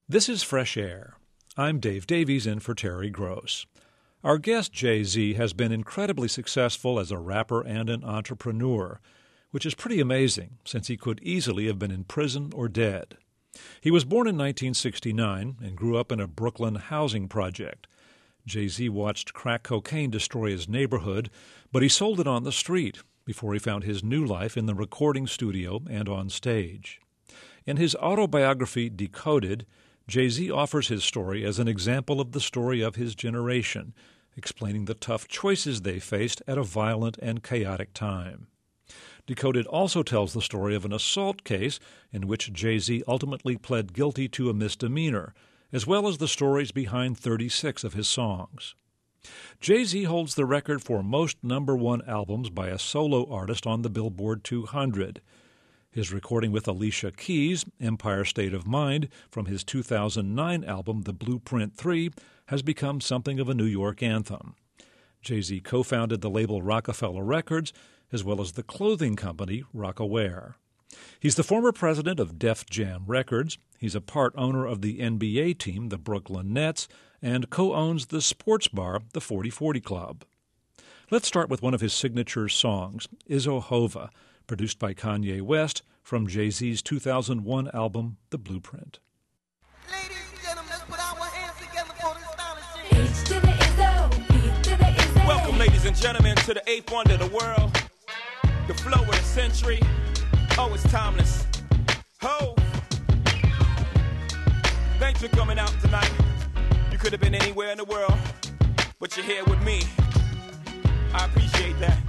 This is Fresh Air. I'm Dave Davies in for Terry Gross. Our guest Jay-Z has been incredibly successful as a rapper and an entrepreneur, which is pretty amazing since he could easily have been in prison or dead. He was born in 1969 and grew up in a Brooklyn housing project. Jay-Z watched crack cocaine destroy his neighborhood, but he sold it on the street before he found his new life in the recording studio and on stage. In his autobiography, Decoded, Jay-Z offers his story as an example of the story of his generation, explaining the tough choices they faced at a violent and chaotic time. Decoded also tells the story of an assault case in which Jay-Z ultimately pled guilty to a misdemeanor, as well as the stories behind 36 of his songs. Jay-Z holds the record for most number-one albums by a solo artist on the Billboard 200. His recording with Alicia Keys, Empire State of Mind, from his 2009 album The Blueprint 3, has become something of a New York anthem. Jay-Z co-founded the label Rockefeller Records, as well as the clothing company Rocawear. He's the former president of Def Jam Records. He's a part owner of the NBA team, the Brooklyn Nets, and co-owns the sports bar, the 4040 Club. Let's start with one of his signature songs, Izzo Hova, produced by Kanye West from Jay-Z's 2001 album, The Blueprint. Ladies and gentlemen, let's put our hands together for this astonishing. H to the Izzo, B to the Izzo. Welcome, ladies and gentlemen, to the eighth wonder of the world, the flow of the century. Oh, it's timeless. Ho! Thanks for coming out tonight. You could have been anywhere in the world, but you're here with me. I appreciate that.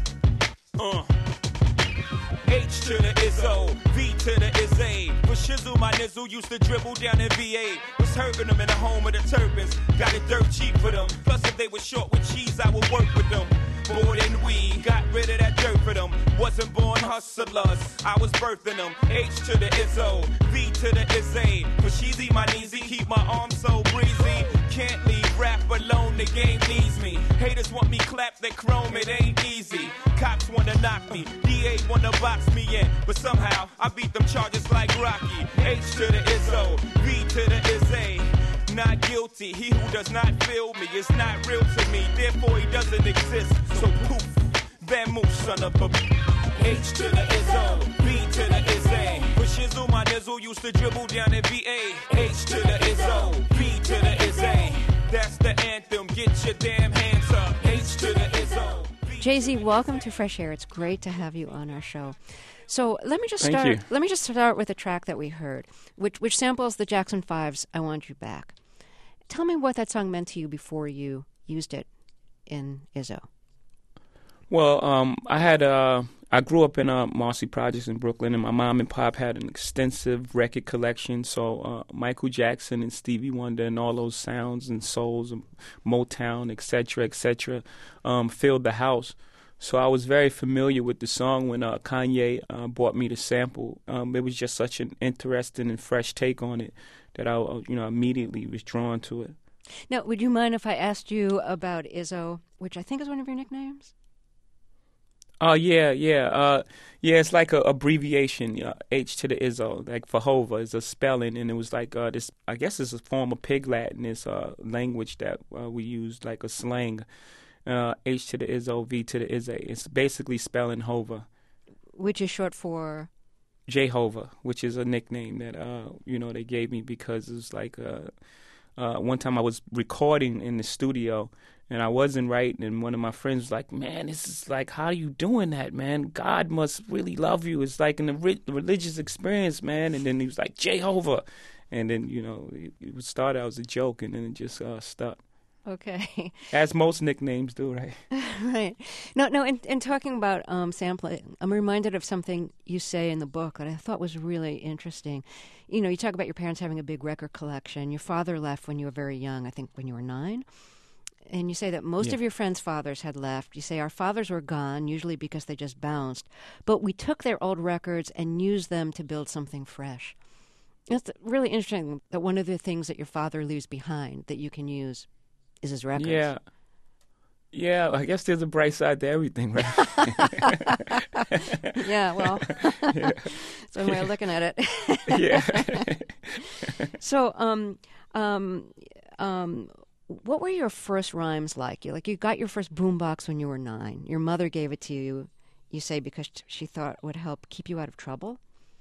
H to the Izzo, V to the Izzy. For shizzle, my nizzle used to dribble down in VA. Was hurting them in the home of the turbans. Got it dirt cheap for them. Plus, if they were short with cheese, I would work with them. More than we got rid of that dirt for them. Wasn't born hustlers, I was birthing them. H to the Izzo, V to the Izzy. For sheezy, my kneesy, keep my arms so breezy. Can't leave rap alone, the game needs me. Haters want me clap that chrome, it ain't easy. Cops wanna knock me, DA wanna box me in, but somehow I beat them charges like Rocky. H to the Izzo, V to the Izzy. Not guilty, he who does not feel me is not real to me, therefore he doesn't exist. So poof, Van Moose, son of a H to the Izzo, V to the Izzy. For shizzle, my nizzle used to dribble down in VA. H to the Izzo, V to the Izzy. That's the anthem, get your damn hands up. H to the Izzo. Jay-Z, welcome to Fresh Air. It's great to have you on our show. So let me just Thank you. start with a track that we heard, which samples the Jackson 5's "I Want You Back." Tell me what that song meant to you before you used it in Izzo. Well, I grew up in Marcy Projects in Brooklyn, and my mom and pop had an extensive record collection. So Michael Jackson and Stevie Wonder and all those sounds and souls and Motown, et cetera, filled the house. So I was very familiar with the song when Kanye brought me the sample. It was just such an interesting and fresh take on it that I immediately was drawn to it. Now, would you mind if I asked you about Izzo, which I think is one of your nicknames? Yeah. It's like a abbreviation, H to the Izzo, like for Hova is a spelling, and it was like this. I guess it's a form of Pig Latin, this language that we use like a slang. H to the Izzo, V to the Izzy. It's basically spelling Hova, which is short for Jehovah, which is a nickname that they gave me because it was like one time I was recording in the studio. And I wasn't right, and one of my friends was like, "Man, this is like, how are you doing that, man? God must really love you. It's like an religious experience, man." And then he was like, "Jehovah," and then it started out as a joke, and then it just stuck. Okay. As most nicknames do, right? Right. No. In talking about sampling, I'm reminded of something you say in the book that I thought was really interesting. You talk about your parents having a big record collection. Your father left when you were very young. I think when you were 9. And you say that most of your friends' fathers had left. You say our fathers were gone, usually because they just bounced. But we took their old records and used them to build something fresh. It's really interesting that one of the things that your father leaves behind that you can use is his records. Yeah, I guess there's a bright side to everything, right? Yeah, well, that's one way of looking at it. Yeah. So, what were your first rhymes like? You got your first boombox when you were 9. Your mother gave it to you. You say because she thought it would help keep you out of trouble.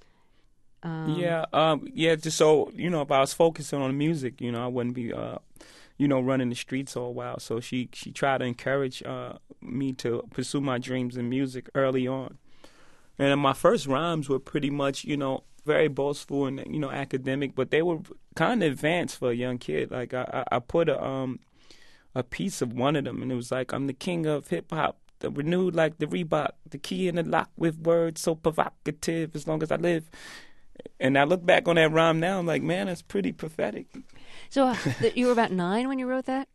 Just so if I was focusing on music, I wouldn't be, running the streets all while. So she tried to encourage me to pursue my dreams in music early on. And my first rhymes were pretty much, very boastful and academic, but they were kind of advanced for a young kid. Like I put a piece of one of them, and it was like, I'm the king of hip hop, the renewed like the Reebok, the key in the lock with words so provocative as long as I live. And I look back on that rhyme now, I'm like, man, that's pretty prophetic. So you were about 9 when you wrote that?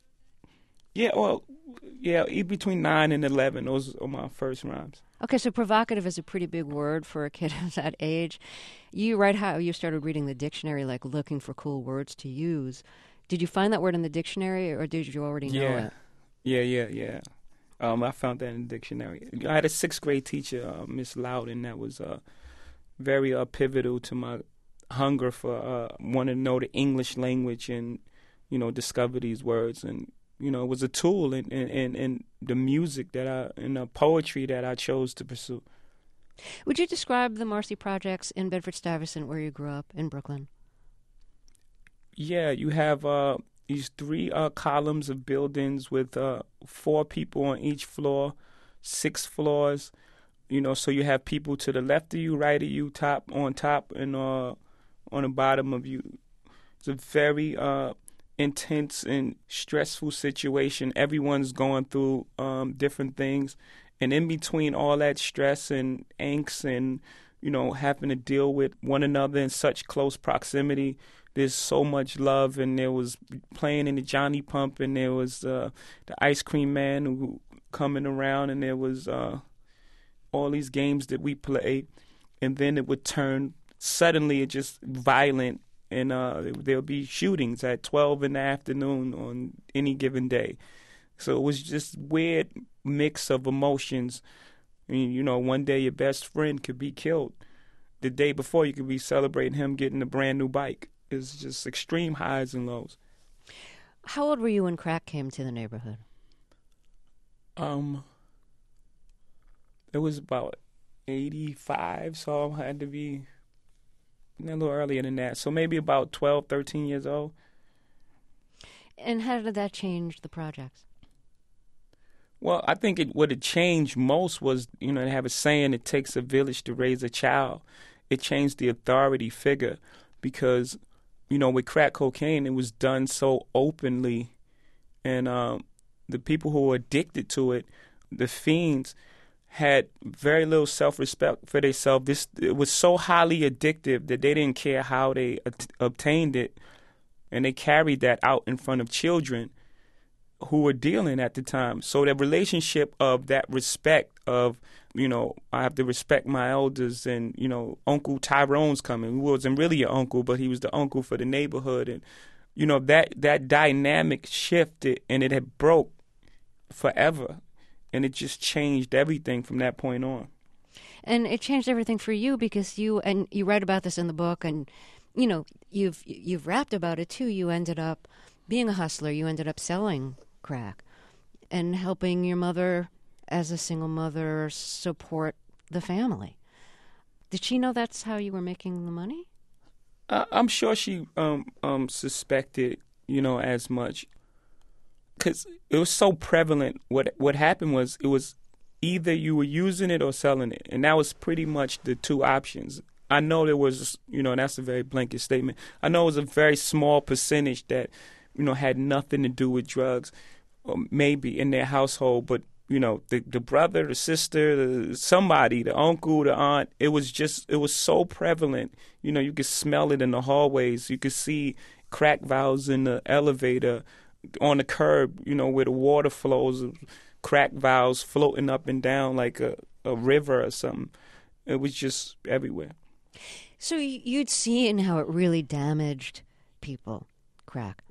Between 9 and 11, those are my first rhymes. Okay, so provocative is a pretty big word for a kid of that age. You write how you started reading the dictionary, like looking for cool words to use. Did you find that word in the dictionary, or did you already know it? Yeah. I found that in the dictionary. I had a 6th grade teacher, Miss Loudon, that was very pivotal to my hunger for wanting to know the English language and, discover these words. And, it was a tool in the music and the poetry that I chose to pursue. Would you describe the Marcy Projects in Bedford-Stuyvesant, where you grew up in Brooklyn? Yeah, you have these 3 columns of buildings with 4 people on each floor, 6 floors. So you have people to the left of you, right of you, on top, and on the bottom of you. It's a very intense and stressful situation. Everyone's going through different things. And in between all that stress and angst and, having to deal with one another in such close proximity, there's so much love. And there was playing in the Johnny Pump, and there was the Ice Cream Man who coming around, and there was all these games that we played. And then it would turn, suddenly it just violent, and there'll be shootings at 12 in the afternoon on any given day. So it was just weird mix of emotions. I mean, one day your best friend could be killed. The day before, you could be celebrating him getting a brand new bike. It's just extreme highs and lows. How old were you when crack came to the neighborhood? It was about 85, so I had to be a little earlier than that. So maybe about 12, 13 years old. And how did that change the projects? Well, I think what had changed most was, they have a saying, it takes a village to raise a child. It changed the authority figure because, with crack cocaine, it was done so openly. And the people who were addicted to it, the fiends, had very little self-respect for themselves. It was so highly addictive that they didn't care how they obtained it, and they carried that out in front of children who were dealing at the time. So the relationship of that respect of, I have to respect my elders, and, Uncle Tyrone's coming. He wasn't really an uncle, but he was the uncle for the neighborhood. And, that dynamic shifted, and it had broke forever. And it just changed everything from that point on. And it changed everything for you because you write about this in the book, and you've rapped about it too. You ended up being a hustler. You ended up selling crack and helping your mother, as a single mother, support the family. Did she know that's how you were making the money? I'm sure she suspected, as much. Because it was so prevalent. What happened was, it was either you were using it or selling it. And that was pretty much the 2 options. I know there was, that's a very blanket statement. I know it was a very small percentage that, had nothing to do with drugs, or maybe in their household. But, the brother, the sister, somebody, the uncle, the aunt, it was so prevalent. You could smell it in the hallways. You could see crack vials in the elevator, on the curb, where the water flows, crack vials floating up and down like a river or something. It was just everywhere. So you'd seen how it really damaged people, crack.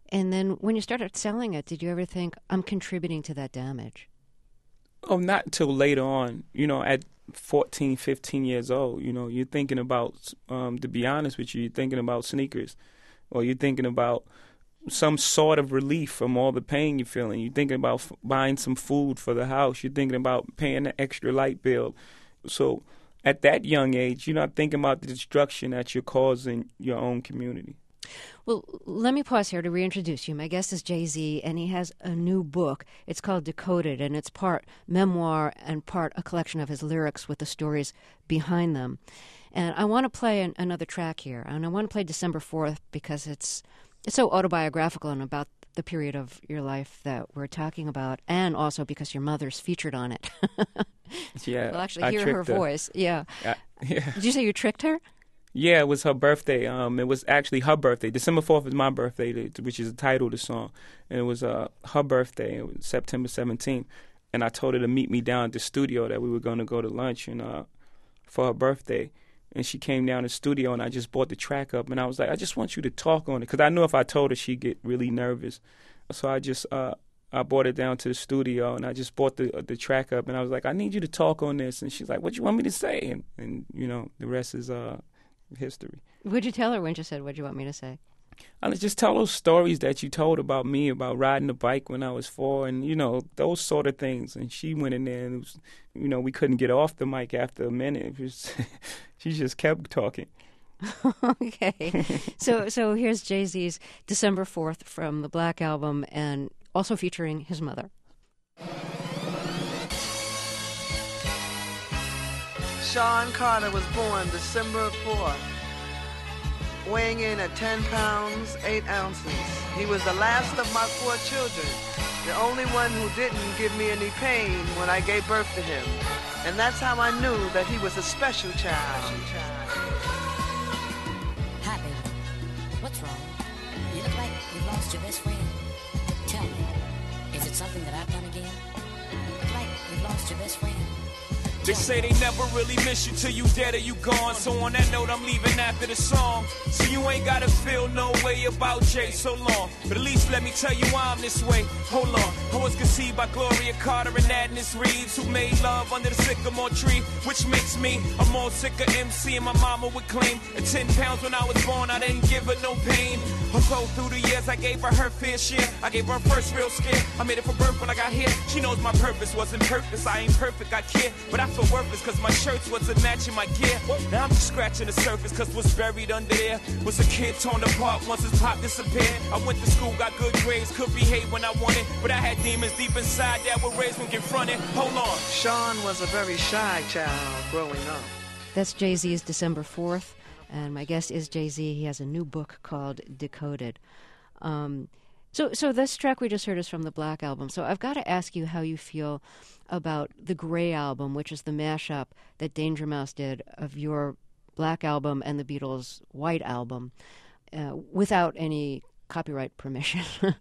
And then when you started selling it, did you ever think, I'm contributing to that damage? Oh, not until later on. At 14, 15 years old, you're thinking about, to be honest with you, you're thinking about sneakers, or you're thinking about some sort of relief from all the pain you're feeling. You're thinking about buying some food for the house. You're thinking about paying the extra light bill. So at that young age, you're not thinking about the destruction that you're causing your own community. Well, let me pause here to reintroduce you. My guest is Jay-Z, and he has a new book. It's called Decoded, and it's part memoir and part a collection of his lyrics with the stories behind them. And I want to play another track here, and I want to play December 4th because it's so autobiographical and about the period of your life that we're talking about, and also because your mother's featured on it. Yeah, we'll actually hear her voice. Yeah. Yeah. Did you say you tricked her? Yeah, it was her birthday. It was actually her birthday. December 4th is my birthday, which is the title of the song. And it was her birthday. It was September 17th. And I told her to meet me down at the studio, that we were going to go to lunch and for her birthday. And she came down to the studio, and I just brought the track up. And I was like, I just want you to talk on it. Because I knew if I told her, she'd get really nervous. So I just I brought it down to the studio, and I just brought the track up. And I was like, I need you to talk on this. And she's like, what you want me to say? And the rest is history. What'd you tell her when she said, what'd you want me to say? I just tell those stories that you told about me, about riding the bike when I was 4, and, those sort of things. And she went in there, and it was, we couldn't get off the mic after a minute. She just kept talking. Okay. So here's Jay-Z's December 4th from the Black Album, and also featuring his mother. Sean Carter was born December 4th, weighing in at 10 pounds, 8 ounces. He was the last of my 4 children, the only one who didn't give me any pain when I gave birth to him. And that's how I knew that he was a special child. Hi, baby. What's wrong? You look like you've lost your best friend. Tell me, is it something that I've done again? You look like you've lost your best friend. They say they never really miss you till you dead or you gone. So on that note, I'm leaving after the song. So you ain't gotta feel no way about Jay so long. But at least let me tell you why I'm this way. Hold on. I was conceived by Gloria Carter and Agnes Reeves, who made love under the sycamore tree, which makes me a more sicker MC. And my mama would claim at 10 pounds when I was born, I didn't give her no pain. Although through the years I gave her her fair share, I gave her first real scare. I made it for birth when I got here. She knows my purpose wasn't purpose. I ain't perfect, I care, but I feel worthless cause my shirts wasn't matching my gear. Now I'm just scratching the surface cause what's buried under there was a kid torn apart once his pop disappeared. I went to school, got good grades, could behave when I wanted, but I had demons deep inside that were raised when confronted. Hold on. Sean was a very shy child growing up. That's Jay-Z's December 4th, and my guest is Jay-Z. He has a new book called Decoded. So this track we just heard is from the Black Album. So I've got to ask you how you feel about the Gray Album, which is the mashup that Danger Mouse did of your Black Album and the Beatles' White Album, without any copyright permission.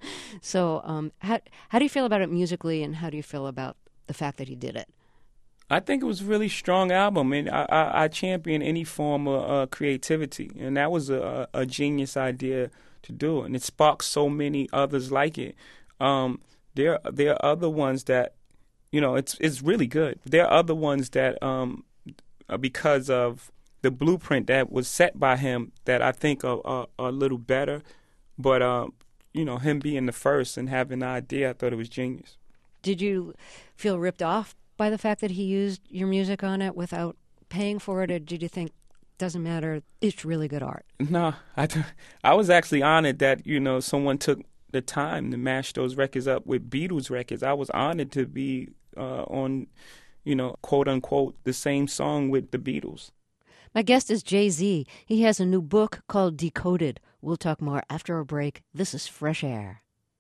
So how do you feel about it musically, and how do you feel about the fact that he did it? I think it was a really strong album, and I champion any form of creativity, and that was a genius idea to do, and it sparked so many others like it. There are other ones that, it's really good. There are other ones that, because of the blueprint that was set by him, that I think are a little better. But him being the first and having the idea, I thought it was genius. Did you feel ripped off by the fact that he used your music on it without paying for it, or did you think, doesn't matter, it's really good art? No, I was actually honored that, someone took the time to mash those records up with Beatles records. I was honored to be on, quote unquote, the same song with the Beatles. My guest is Jay-Z. He has a new book called Decoded. We'll talk more after a break. This is Fresh Air.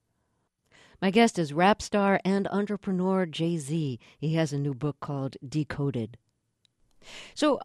My guest is rap star and entrepreneur Jay-Z. He has a new book called Decoded. So,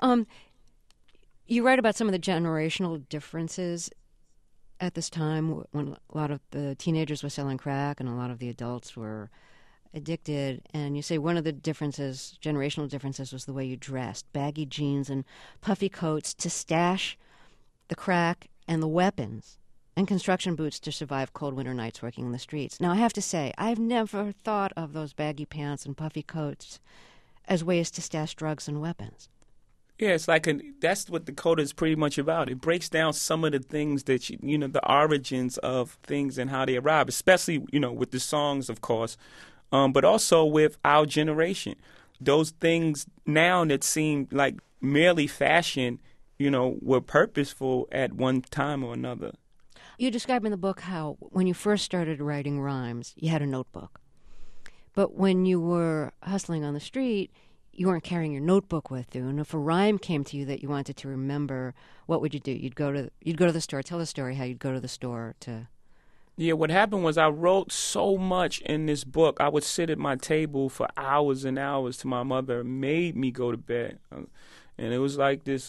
you write about some of the generational differences at this time when a lot of the teenagers were selling crack and a lot of the adults were addicted. And you say one of the differences, generational differences, was the way you dressed. Baggy jeans and puffy coats to stash the crack and the weapons. and construction boots to survive cold winter nights working in the streets. Now, I have to say, I've never thought of those baggy pants and puffy coats as ways to stash drugs and weapons. Yeah, it's like that's what Dakota is pretty much about. It breaks down some of the things that, the origins of things and how they arrive, especially, with the songs, of course, but also with our generation. Those things now that seem like merely fashion, were purposeful at one time or another. You describe in the book how when you first started writing rhymes, you had a notebook. But when you were hustling on the street, you weren't carrying your notebook with you. And if a rhyme came to you that you wanted to remember, what would you do? You'd go to the store. Tell the story how you'd go to the store to... Yeah, what happened was I wrote so much in this book. I would sit at my table for hours and hours till my mother made me go to bed. And it was like this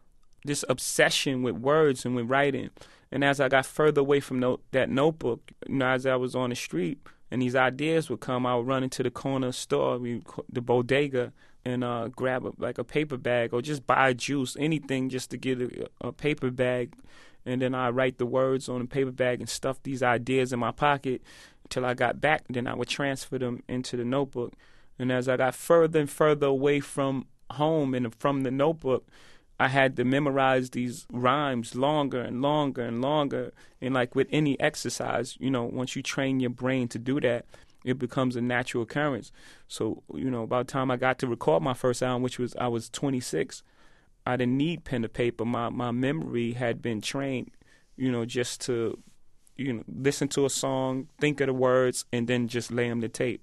obsession with words and with writing. And as I got further away from that notebook, as I was on the street and these ideas would come, I would run into the corner store, the bodega, and grab a paper bag or just buy juice, anything just to get a paper bag. And then I write the words on a paper bag and stuff these ideas in my pocket until I got back. Then I would transfer them into the notebook. And as I got further and further away from home and from the notebook, I had to memorize these rhymes longer and longer and longer. And like with any exercise, once you train your brain to do that, it becomes a natural occurrence. So, by the time I got to record my first album, I was 26, I didn't need pen to paper. My memory had been trained, just to, listen to a song, think of the words, and then just lay them to tape.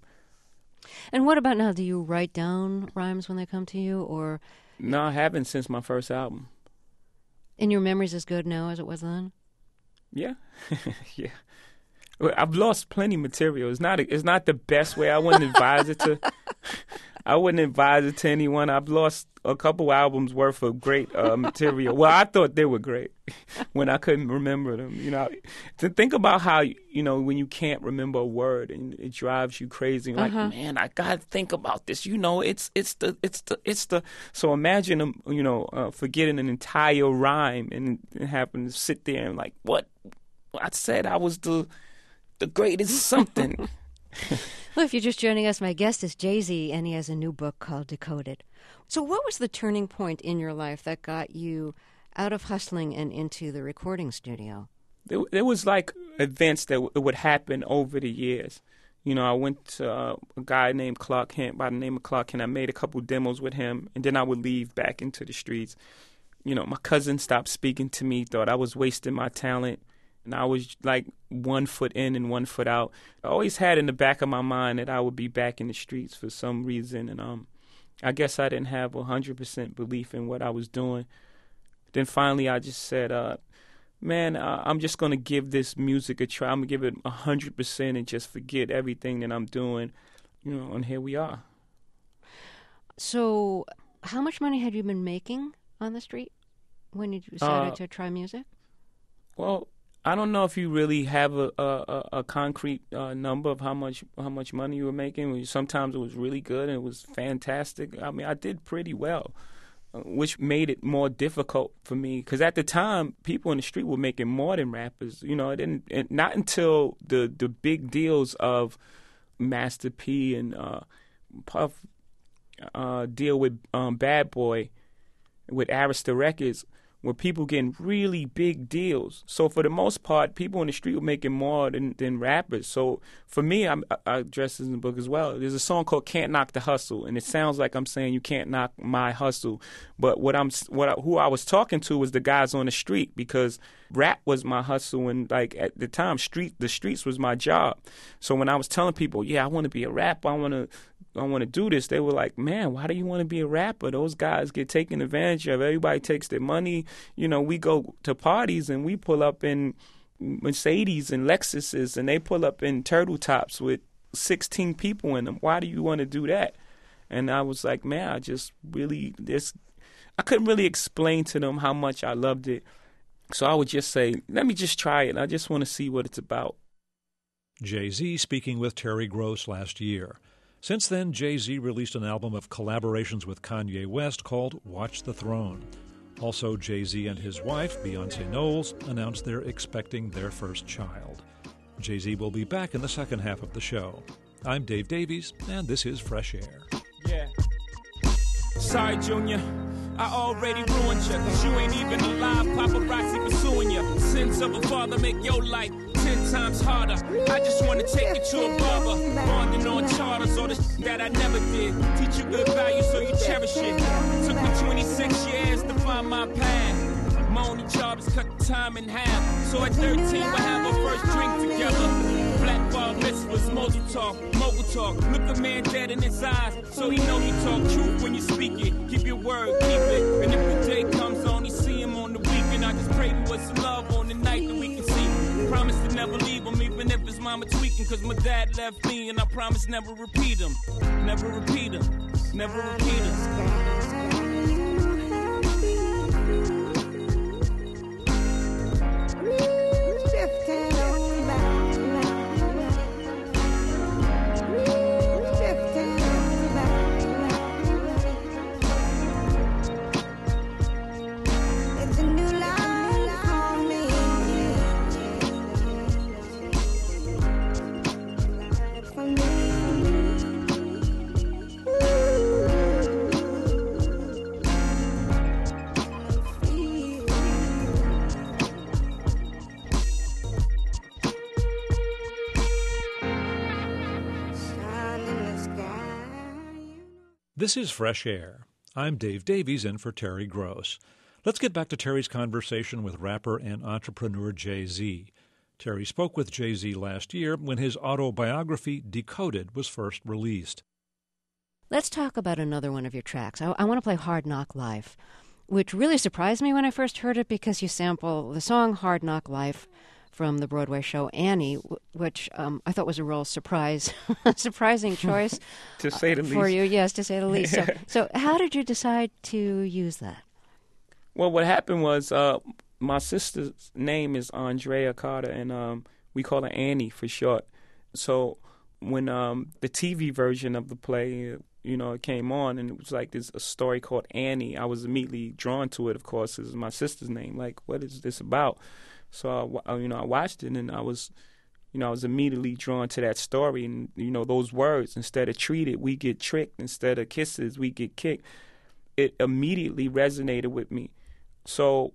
And what about now? Do you write down rhymes when they come to you, or... No, I haven't since my first album. And your memory's as good now as it was then? Yeah. Yeah. I've lost plenty of material. It's not the best way. I wouldn't advise it to anyone. I've lost a couple albums worth of great material. Well, I thought they were great when I couldn't remember them. To think about how, when you can't remember a word and it drives you crazy. Like, man, I got to think about this. It's the. So imagine, forgetting an entire rhyme and having to sit there and like, what? I said I was the greatest something. Well, if you're just joining us, my guest is Jay-Z, and he has a new book called Decoded. So what was the turning point in your life that got you out of hustling and into the recording studio? There was like events that would happen over the years. I went to a guy named Clark Kent, by the name of Clark Kent. I made a couple demos with him, and then I would leave back into the streets. My cousin stopped speaking to me, thought I was wasting my talent. And I was like 1 foot in and 1 foot out. I always had in the back of my mind that I would be back in the streets for some reason. And I guess I didn't have 100% belief in what I was doing. Then finally I just said, man, I'm just going to give this music a try. I'm going to give it 100% and just forget everything that I'm doing. And here we are. So how much money had you been making on the street when you decided to try music? Well, I don't know if you really have a concrete number of how much money you were making. Sometimes it was really good and it was fantastic. I mean, I did pretty well, which made it more difficult for me because at the time, people in the street were making more than rappers. Not until the big deals of Master P and Puff deal with Bad Boy with Arista Records, where people getting really big deals. So for the most part, people in the street were making more than rappers. So for me, I address this in the book as well. There's a song called "Can't Knock the Hustle," and it sounds like I'm saying you can't knock my hustle. But who I was talking to was the guys on the street, because rap was my hustle, and like at the time, the streets was my job. So when I was telling people, yeah, I want to be a rapper, I want to do this, they were like, man, why do you want to be a rapper? Those guys get taken advantage of. Everybody takes their money. We go to parties and we pull up in Mercedes and Lexuses, and they pull up in turtle tops with 16 people in them. Why do you want to do that? And I was like, man, I couldn't really explain to them how much I loved it. So I would just say, let me just try it. I just want to see what it's about. Jay-Z speaking with Terry Gross last year. Since then, Jay-Z released an album of collaborations with Kanye West called Watch the Throne. Also, Jay-Z and his wife, Beyonce Knowles, announced they're expecting their first child. Jay-Z will be back in the second half of the show. I'm Dave Davies, and this is Fresh Air. Yeah. Sorry, Junior. I already ruined you, cause you ain't even alive. Paparazzi pursuing you. Sins of a father make your life 10 times harder. I just wanna take you to a barber. Bonding on charters, all the that I never did. Teach you good value so you cherish it. Took me 26 years to find my path. My only job is cut the time in half. So at 13, we'll have our first drink together. Black bar mitzvahs, mogul talk. Look a man dead in his eyes, so he know you talk truth when you speak it. Keep your word, keep it. And if the day comes on, you see him on the weekend. I just pray we was some love on the night that we can see. Promise to never leave him, even if his mama tweaking. Cause my dad left me, and I promise never repeat him. Never repeat him. Never repeat him. This is Fresh Air. I'm Dave Davies in for Terry Gross. Let's get back to Terry's conversation with rapper and entrepreneur Jay-Z. Terry spoke with Jay-Z last year when his autobiography, Decoded, was first released. Let's talk about another one of your tracks. I want to play Hard Knock Life, which really surprised me when I first heard it because you sample the song Hard Knock Life from the Broadway show Annie, which I thought was a real surprising choice To say the least. for you. Yes, to say the least. So how did you decide to use that? Well, what happened was my sister's name is Andrea Carter, and we call her Annie for short. So when the TV version of the play, it came on, and it was like a story called Annie, I was immediately drawn to it, of course. It's my sister's name. Like, what is this about? So, I watched it, and I was immediately drawn to that story. And, those words, instead of treated, we get tricked. Instead of kisses, we get kicked. It immediately resonated with me. So,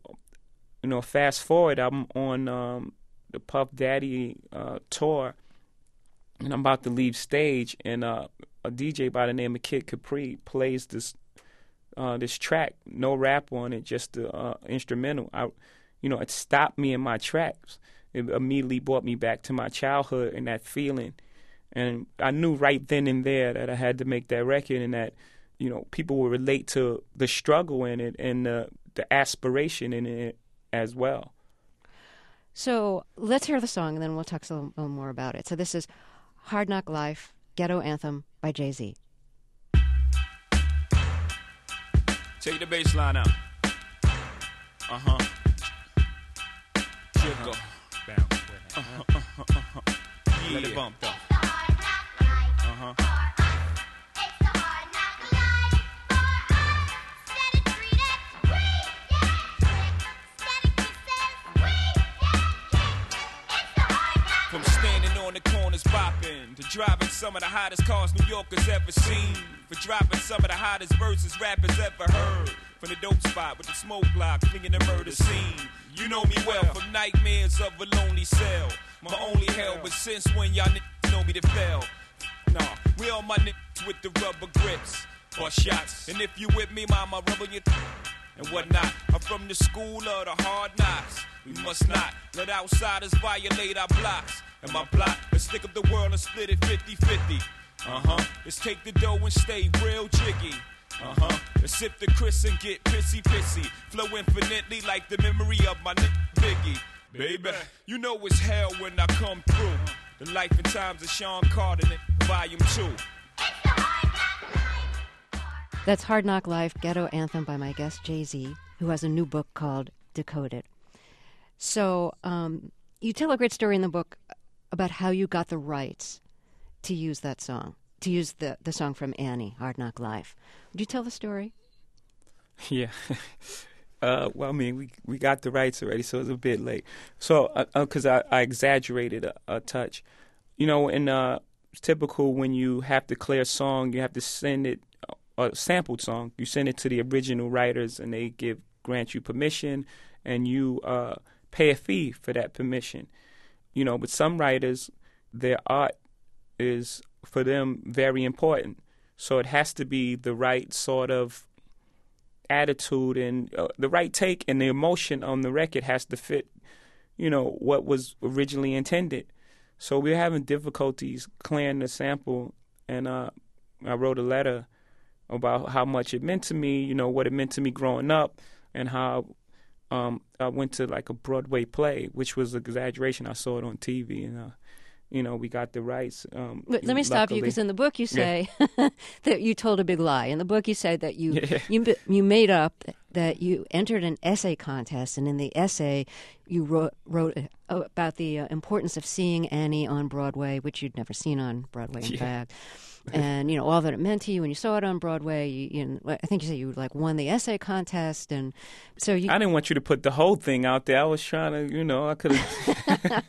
fast forward, I'm on the Puff Daddy tour, and I'm about to leave stage, and a DJ by the name of Kid Capri plays this track, no rap on it, just the instrumental. It stopped me in my tracks. It immediately brought me back to my childhood and that feeling. And I knew right then and there that I had to make that record, and that, people would relate to the struggle in it and the aspiration in it as well. So let's hear the song, and then we'll talk a little more about it. So this is Hard Knock Life, Ghetto Anthem by Jay-Z. Take the bass line out. Uh-huh. Jiggle. Bounce with it. Yeah. Let it bump though. Uh-huh. From standing on the corners bopping to driving some of the hottest cars New Yorkers ever seen, for dropping some of the hottest verses rappers ever heard, from the dope spot with the smoke block flinging the murder scene. You know me well from nightmares of a lonely cell, my only hell, but since when y'all niggas know me to fail? Nah, we all my niggas with the rubber grips or shots, and if you with me, mama, rub on your and whatnot. I'm from the school of the hard knocks. We must not let outsiders violate our blocks. And my plot is stick up the world and split it 50-50. Let's take the dough and stay real jiggy. Let's sip the Chris and get pissy. Flow infinitely like the memory of my nigga Biggie. Baby, you know it's hell when I come through. The life and times of Sean Carter, Volume 2. That's Hard Knock Life, Ghetto Anthem by my guest Jay-Z, who has a new book called Decoded. So you tell a great story in the book about how you got the rights to use that song, to use the song from Annie, Hard Knock Life. Would you tell the story? Yeah. Well, I mean, we got the rights already, so it's a bit late. So, because I exaggerated a touch, you know, and it's typical when you have to clear a song, you have to send it, a sampled song, you send it to the original writers, and they grant you permission, and you pay a fee for that permission. You know, but some writers, their art is for them very important, so it has to be the right sort of attitude and the right take, and the emotion on the record has to fit, you know, what was originally intended. So we're having difficulties clearing the sample, and I wrote a letter about how much it meant to me, you know, what it meant to me growing up, and how I went to like a Broadway play, which was an exaggeration. I saw it on TV, and you know, we got the rights. Let me stop you, because in the book you say that you told a big lie. In the book you say that you made up that you entered an essay contest, and in the essay you wrote about the importance of seeing Annie on Broadway, which you'd never seen on Broadway, in fact. And, you know, all that it meant to you when you saw it on Broadway. I think you said you like won the essay contest, and so you. I didn't want you to put the whole thing out there. I was trying to, you know, I could have.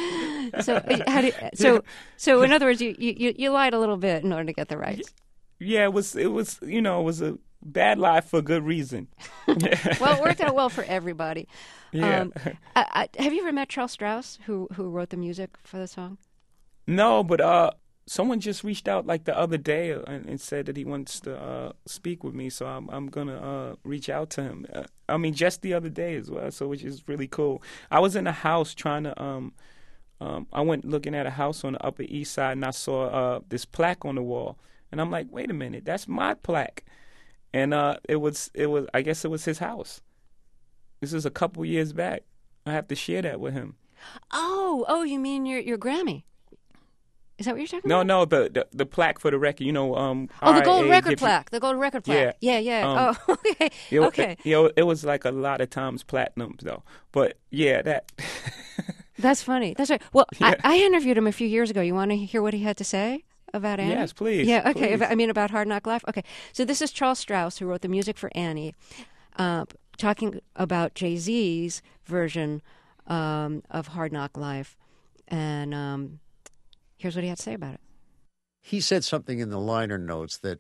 So in other words, you lied a little bit in order to get the rights. Yeah, it was you know, it was a bad lie for a good reason. Well, it worked out well for everybody. Yeah. Have you ever met Charles Strauss, who wrote the music for the song? No, but someone just reached out like the other day and said that he wants to speak with me, so I'm gonna reach out to him. I mean, just the other day as well, so which is really cool. I was in a house trying to. I went looking at a house on the Upper East Side, and I saw this plaque on the wall, and I'm like, wait a minute, that's my plaque, and it was. I guess it was his house. This is a couple years back. I have to share that with him. Oh, you mean your Grammy? Is that what you're talking about? No, the plaque for the record. You know, the gold record plaque. The gold record plaque. Yeah. Okay. Okay. It was like a lot of times platinum though. But yeah, that. That's funny. That's right. Well, Yeah. I interviewed him a few years ago. You want to hear what he had to say about Annie? Yes, please. Yeah. Okay. Please. About Hard Knock Life. Okay. So this is Charles Strauss, who wrote the music for Annie, talking about Jay-Z's version of Hard Knock Life, and. Here's what he had to say about it. He said something in the liner notes that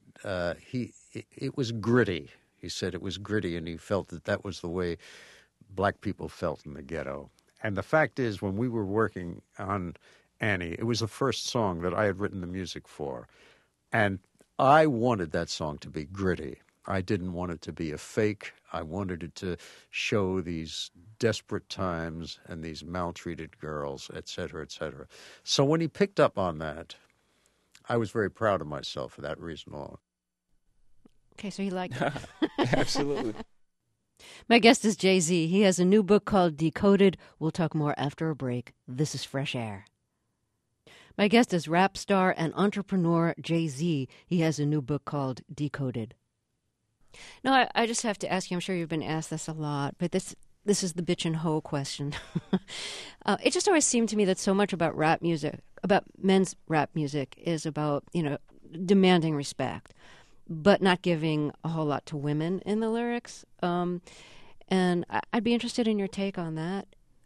it was gritty. He said it was gritty, and he felt that was the way black people felt in the ghetto. And the fact is, when we were working on Annie, it was the first song that I had written the music for. And I wanted that song to be gritty. I didn't want it to be a fake. I wanted it to show these desperate times and these maltreated girls, et cetera, et cetera. So when he picked up on that, I was very proud of myself for that reason alone. Okay, so he liked it. Absolutely. My guest is Jay-Z. He has a new book called Decoded. We'll talk more after a break. This is Fresh Air. My guest is rap star and entrepreneur Jay-Z. He has a new book called Decoded. No, I just have to ask you, I'm sure you've been asked this a lot, but this is the bitch and hoe question. It just always seemed to me that so much about rap music, about men's rap music, is about, you know, demanding respect, but not giving a whole lot to women in the lyrics. And I'd be interested in your take on that.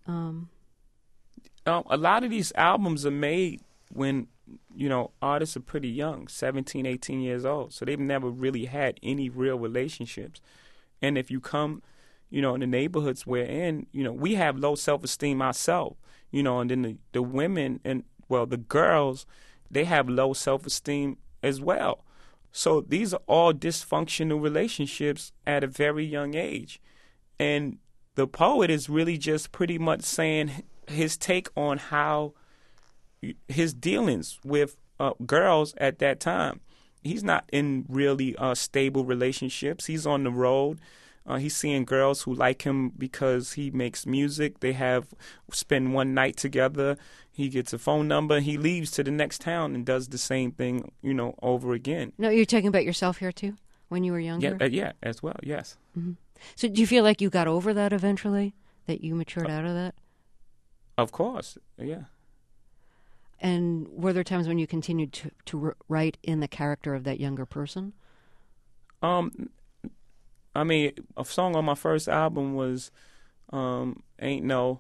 A lot of these albums are made when, you know, artists are pretty young, 17, 18 years old. So they've never really had any real relationships. And if you come, you know, in the neighborhoods we're in, you know, we have low self-esteem ourselves, you know, and then the women and, well, the girls, they have low self-esteem as well. So these are all dysfunctional relationships at a very young age. And the poet is really just pretty much saying his take on how his dealings with girls at that time. He's not in really stable relationships. He's on the road. He's seeing girls who like him because he makes music. They spend one night together. He gets a phone number. He leaves to the next town and does the same thing, you know, over again. No, you're talking about yourself here too, when you were younger? Yeah, as well, yes. Mm-hmm. So do you feel like you got over that eventually, that you matured out of that? Of course, yeah. And were there times when you continued to write in the character of that younger person? I mean, a song on my first album was Ain't No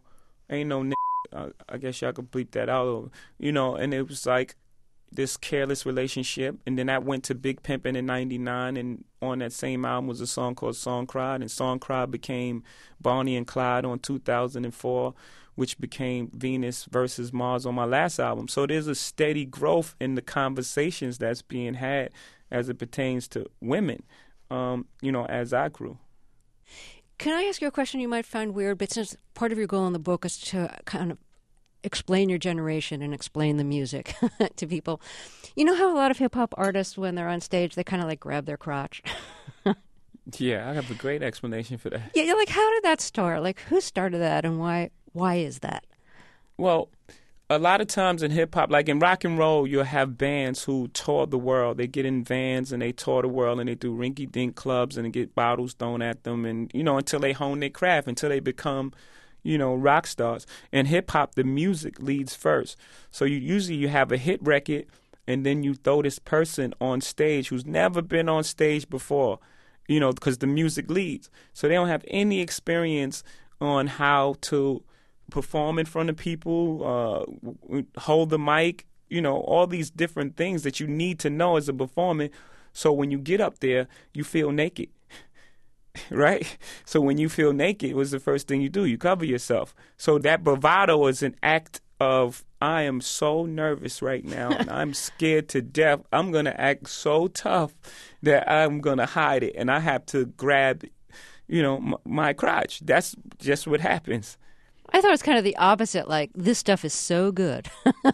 I guess y'all could bleep that out, you know, and it was like this careless relationship, and then that went to Big Pimpin' in '99, and on that same album was a song called Song Cried, and Song Cried became Bonnie and Clyde on 2004, which became Venus versus Mars on my last album. So there's a steady growth in the conversations that's being had as it pertains to women, you know, as I grew. Can I ask you a question you might find weird, but since part of your goal in the book is to kind of explain your generation and explain the music to people. You know how a lot of hip-hop artists, when they're on stage, they kind of like grab their crotch? Yeah, I have a great explanation for that. Yeah, you're like, how did that start? Like, who started that and why is that? Well, a lot of times in hip-hop, like in rock and roll, you'll have bands who tour the world. They get in vans and they tour the world and they do rinky-dink clubs and they get bottles thrown at them and, you know, until they hone their craft, until they become, you know, rock stars. In hip-hop, the music leads first. So you have a hit record and then you throw this person on stage who's never been on stage before, you know, because the music leads. So they don't have any experience on how to perform in front of people, hold the mic, you know, all these different things that you need to know as a performer. So when you get up there, you feel naked, right? So when you feel naked, what's the first thing you do? You cover yourself. So that bravado is an act of, I am so nervous right now and I'm scared to death. I'm going to act so tough that I'm going to hide it and I have to grab, you know, my crotch. That's just what happens. I thought it was kind of the opposite. Like, this stuff is so good,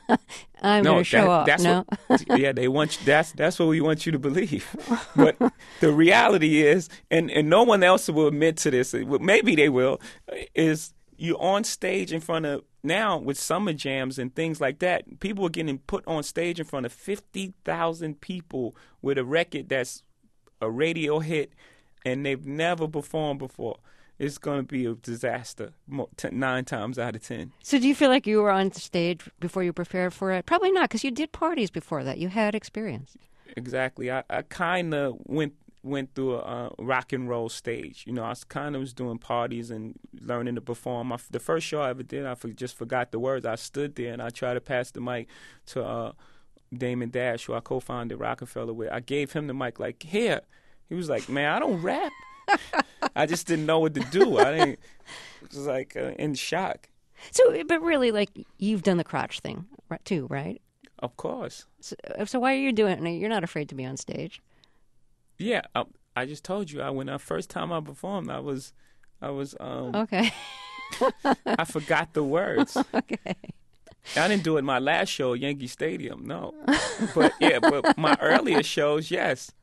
I'm going to show off. No, yeah, they want you, that's what we want you to believe. But the reality is, and no one else will admit to this. Maybe they will. Is you're on stage in front of, now with summer jams and things like that, people are getting put on stage in front of 50,000 people with a record that's a radio hit, and they've never performed before. It's going to be a disaster 9 times out of 10. So do you feel like you were on stage before you prepared for it? Probably not, because you did parties before that. You had experience. Exactly. I kind of went through a rock and roll stage. You know, I kind of was doing parties and learning to perform. The first show I ever did, I just forgot the words. I stood there and I tried to pass the mic to Damon Dash, who I co-founded Rockefeller with. I gave him the mic like, here. He was like, man, I don't rap. I just didn't know what to do. It was like in shock. So, but really, like, you've done the crotch thing too, right? Of course. So why are you doing it? You're not afraid to be on stage. Yeah, I just told you. When first time I performed, I was okay. I forgot the words. Okay. I didn't do it in my last show, Yankee Stadium, no. But my earlier shows, yes.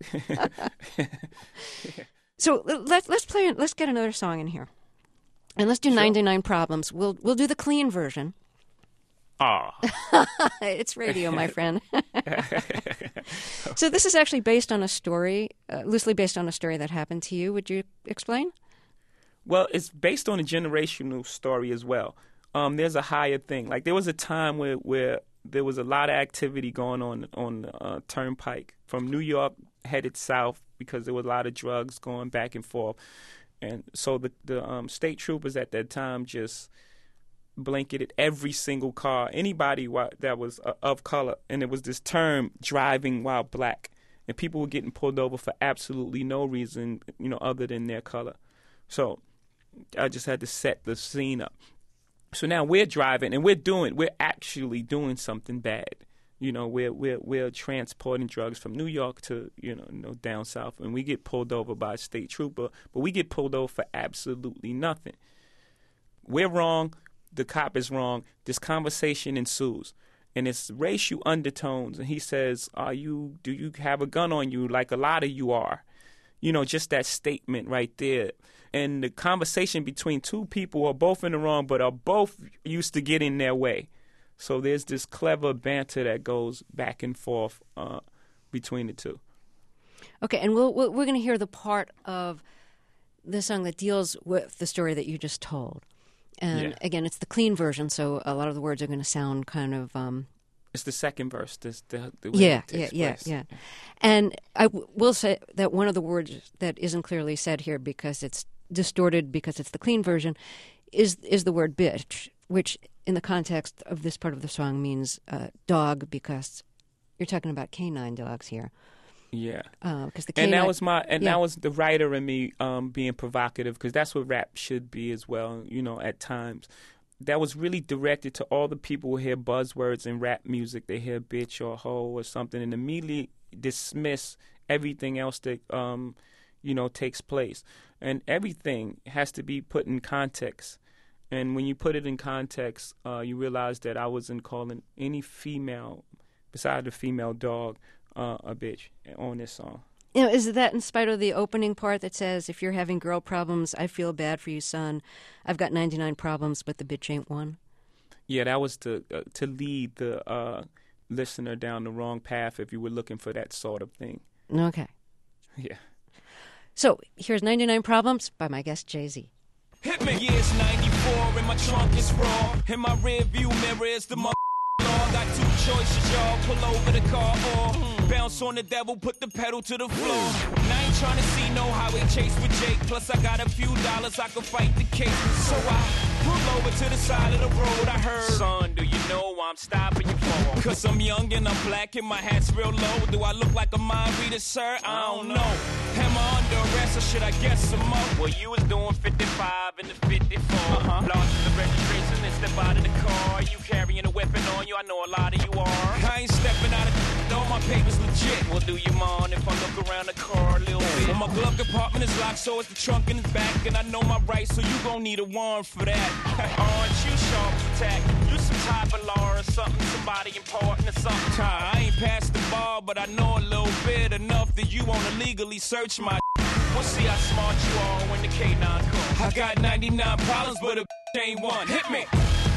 So let's get another song in here, and let's do 99 Problems. We'll do the clean version. Oh, it's radio, my friend. So this is actually based on a story, loosely based on a story that happened to you. Would you explain? Well, it's based on a generational story as well. There's a higher thing. Like, there was a time where there was a lot of activity going on Turnpike from New York headed south, because there was a lot of drugs going back and forth. And so the state troopers at that time just blanketed every single car, anybody that was of color. And it was this term, driving while black. And people were getting pulled over for absolutely no reason, you know, other than their color. So I just had to set the scene up. So now we're driving and we're actually doing something bad. You know, we're transporting drugs from New York to, you know, down south, and we get pulled over by a state trooper, but we get pulled over for absolutely nothing. We're wrong. The cop is wrong. This conversation ensues, and it's racial undertones. And he says, do you have a gun on you, like a lot of you are? You know, just that statement right there. And the conversation between two people who are both in the wrong, but are both used to get in their way. So there's this clever banter that goes back and forth between the two. Okay, and we're going to hear the part of the song that deals with the story that you just told. And again, it's the clean version, so a lot of the words are going to sound kind of It's the second verse. The way Yeah, it takes yeah, place. yeah. And I will say that one of the words that isn't clearly said here because it's distorted because it's the clean version is the word bitch, which in the context of this part of the song means dog because you're talking about canine dogs here. Yeah. Because the And canine, that was the writer in me being provocative, because that's what rap should be as well, at times. That was really directed to all the people who hear buzzwords in rap music. They hear bitch or hoe or something and immediately dismiss everything else that, takes place. And everything has to be put in context. And when you put it in context, you realize that I wasn't calling any female, beside the female dog, a bitch on this song. Is that in spite of the opening part that says, if you're having girl problems, I feel bad for you, son. I've got 99 problems, but the bitch ain't one? Yeah, that was to lead the listener down the wrong path if you were looking for that sort of thing. Okay. Yeah. So here's 99 Problems by my guest, Jay-Z. Hit me. Yeah, it's 94 and my trunk is raw. In my rear view mirror is the law. Got two choices, y'all. Pull over the car or bounce on the devil, put the pedal to the floor. And I ain't trying to see no highway chase with Jake. Plus I got a few dollars, I can fight the case. So I pull over to the side of the road. I heard, son, do you know why I'm stopping you for? Cause I'm young and I'm black and my hat's real low. Do I look like a mind reader, sir? I don't know. Am I under arrest or should I guess some more? Well, you was doing 55 and the 54. Lost the registration and step out of the car. You carrying a weapon on you, I know a lot of you are. I ain't stepping out of all my papers legit. Well, do you mind if I look around the car a little bit? Well, my glove compartment is locked, so it's the trunk in the back. And I know my rights, so you gon' need a warrant for that. Aren't you sharp as attack? You some type of law or something, somebody important or something. I ain't past the bar, but I know a little bit enough that you wanna legally search my We'll see how smart you are when the K9 comes. I got 99 problems, but a ain't one. Hit me.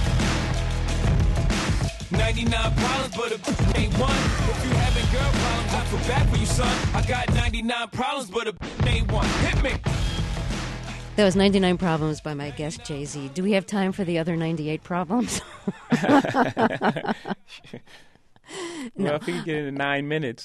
99 problems, but a ain't one. If you having girl problems, I feel bad for you, son. I got 99 problems, but a ain't one. Hit me. That was 99 Problems by my guest, Jay-Z. Do we have time for the other 98 problems? Well, if we can get it in 9 minutes.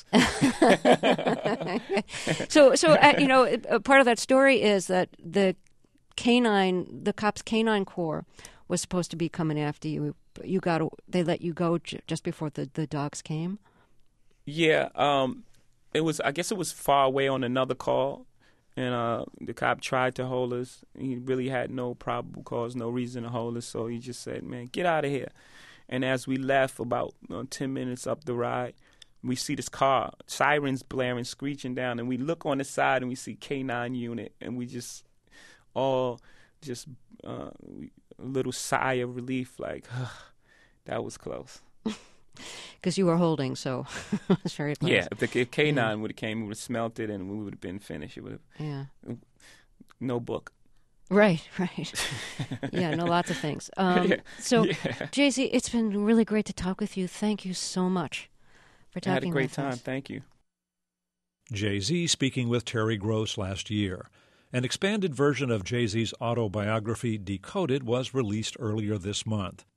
So part of that story is that the cops' canine corps was supposed to be coming after you. They let you go just before the dogs came. Yeah, I guess it was far away on another call, and the cop tried to hold us. He really had no probable cause, no reason to hold us, so he just said, "Man, get out of here." And as we left, about 10 minutes up the ride, we see this car, sirens blaring, screeching down, and we look on the side and we see K9 unit, and we just all a little sigh of relief, like, that was close. Because you were holding, so it's very close. Yeah, if K9 would have came, we would have smelt it, and we would have been finished. It would have, no book. Right. Yeah, no, lots of things. Jay-Z, it's been really great to talk with you. Thank you so much for talking with us. I had a great time. Thank you. Jay-Z speaking with Terry Gross last year. An expanded version of Jay-Z's autobiography, Decoded, was released earlier this month.